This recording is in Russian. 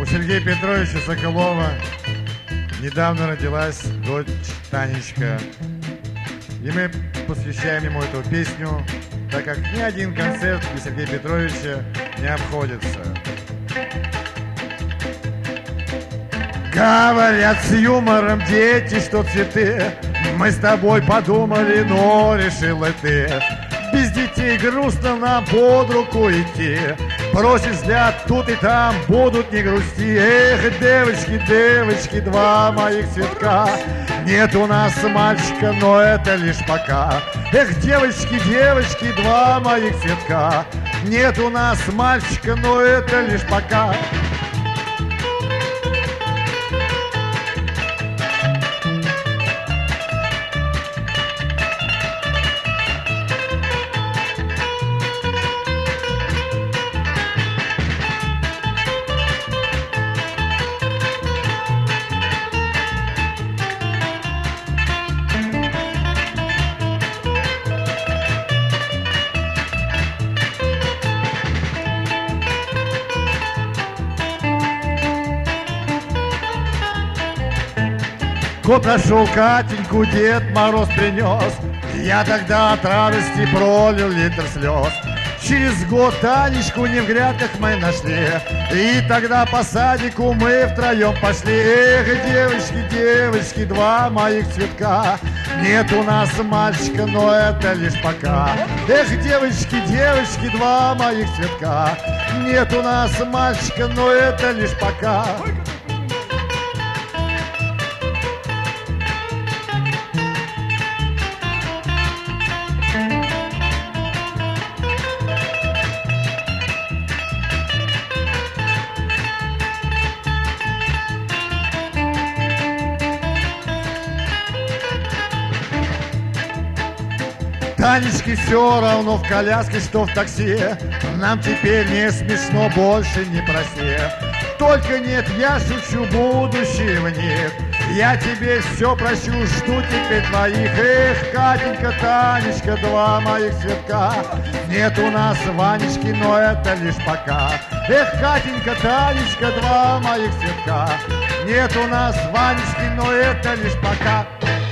Сергея Петровича Соколова недавно родилась дочь Танечка. И мы посвящаем ему эту песню, так как ни один концерт без Сергея Петровича не обходится. Говорят с юмором дети, что цветы. Мы с тобой подумали, но решила ты. Без детей грустно нам под руку идти. Бросишь взгляд тут и там, будут не грусти. Эх, девочки, девочки, два моих цветка. Нет у нас мальчика, но это лишь пока. Эх, девочки, девочки, два моих цветка. Нет у нас мальчика, но это лишь пока. Год прошел, Катеньку Дед Мороз принес. Я тогда от радости пролил литр слез. Через год Танечку не в грядках мы нашли. И тогда по садику мы втроем пошли. Эх, девочки, девочки, два моих цветка. Нет у нас мальчика, но это лишь пока. Эх, девочки, девочки, два моих цветка. Нет у нас мальчика, но это лишь пока. Танечке все равно в коляске, что в такси. Нам теперь не смешно, больше не проси. Только нет, я шучу, будущего нет. Я тебе все прощу, жду теперь твоих. Эх, Катенька, Танечка, два моих цветка. Нет у нас Ванечки, но это лишь пока. Эх, Катенька, Танечка, два моих цветка. Нет у нас Ванечки, но это лишь пока.